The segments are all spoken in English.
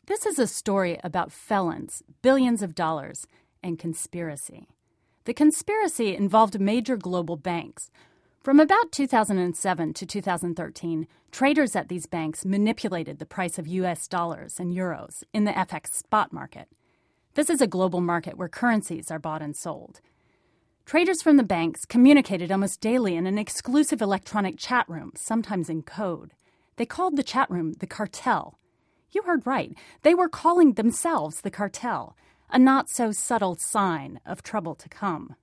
This is a story about felons, billions of dollars, and conspiracy. The conspiracy involved major global banks. From about 2007 to 2013, traders at these banks manipulated the price of U.S. dollars and euros in the FX spot market. This is a global market where currencies are bought and sold. Traders from the banks communicated almost daily in an exclusive electronic chat room, sometimes in code. They called the chat room the cartel. You heard right. They were calling themselves the cartel, a not-so-subtle sign of trouble to come.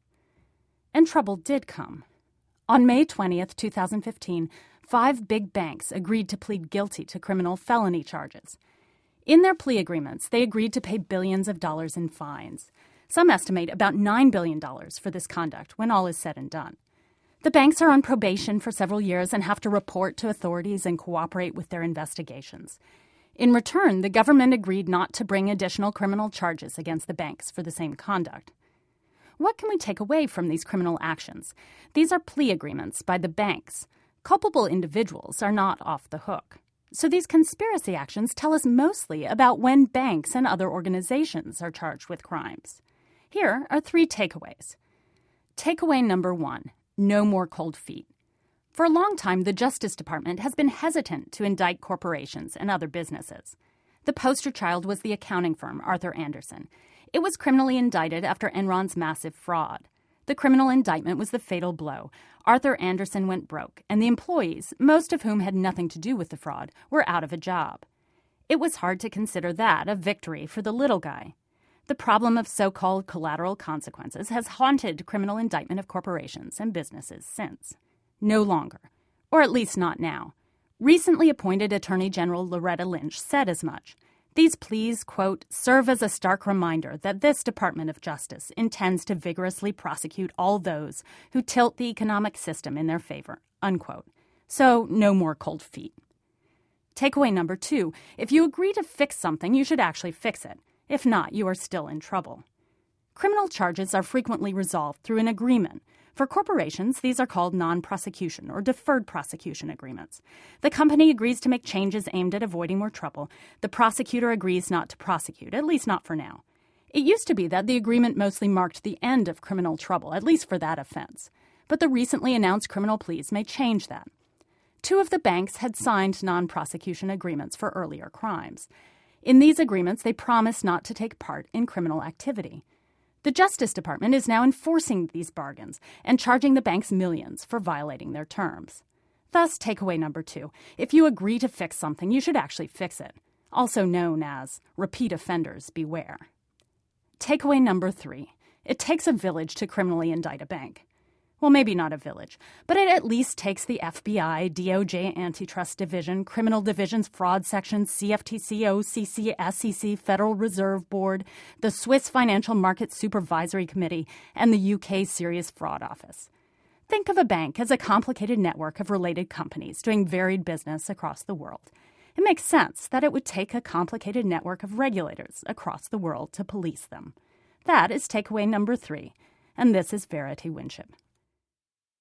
And trouble did come. On May 20th, 2015, 5 big banks agreed to plead guilty to criminal felony charges. In their plea agreements, they agreed to pay billions of dollars in fines. Some estimate about $9 billion for this conduct when all is said and done. The banks are on probation for several years and have to report to authorities and cooperate with their investigations. In return, the government agreed not to bring additional criminal charges against the banks for the same conduct. What can we take away from these criminal actions? These are plea agreements by the banks. Culpable individuals are not off the hook. So these conspiracy actions tell us mostly about when banks and other organizations are charged with crimes. Here are 3 takeaways. Takeaway number 1, no more cold feet. For a long time, the Justice Department has been hesitant to indict corporations and other businesses. The poster child was the accounting firm Arthur Andersen. It was criminally indicted after Enron's massive fraud. The criminal indictment was the fatal blow. Arthur Andersen went broke, and the employees, most of whom had nothing to do with the fraud, were out of a job. It was hard to consider that a victory for the little guy. The problem of so-called collateral consequences has haunted criminal indictment of corporations and businesses since. No longer, or at least not now. Recently appointed Attorney General Loretta Lynch said as much. These pleas, quote, serve as a stark reminder that this Department of Justice intends to vigorously prosecute all those who tilt the economic system in their favor, unquote. So no more cold feet. Takeaway number 2, if you agree to fix something, you should actually fix it. If not, you are still in trouble. Criminal charges are frequently resolved through an agreement. For corporations, these are called non-prosecution or deferred prosecution agreements. The company agrees to make changes aimed at avoiding more trouble. The prosecutor agrees not to prosecute, at least not for now. It used to be that the agreement mostly marked the end of criminal trouble, at least for that offense. But the recently announced criminal pleas may change that. 2 of the banks had signed non-prosecution agreements for earlier crimes. In these agreements, they promised not to take part in criminal activity. The Justice Department is now enforcing these bargains and charging the banks millions for violating their terms. Thus, takeaway number 2, if you agree to fix something, you should actually fix it, also known as repeat offenders beware. Takeaway number 3, it takes a village to criminally indict a bank. Well, maybe not a village, but it at least takes the FBI, DOJ Antitrust Division, Criminal Division's Fraud Section, CFTC, OCC, SEC, Federal Reserve Board, the Swiss Financial Market Supervisory Committee, and the UK Serious Fraud Office. Think of a bank as a complicated network of related companies doing varied business across the world. It makes sense that it would take a complicated network of regulators across the world to police them. That is takeaway number 3, and this is Verity Winship.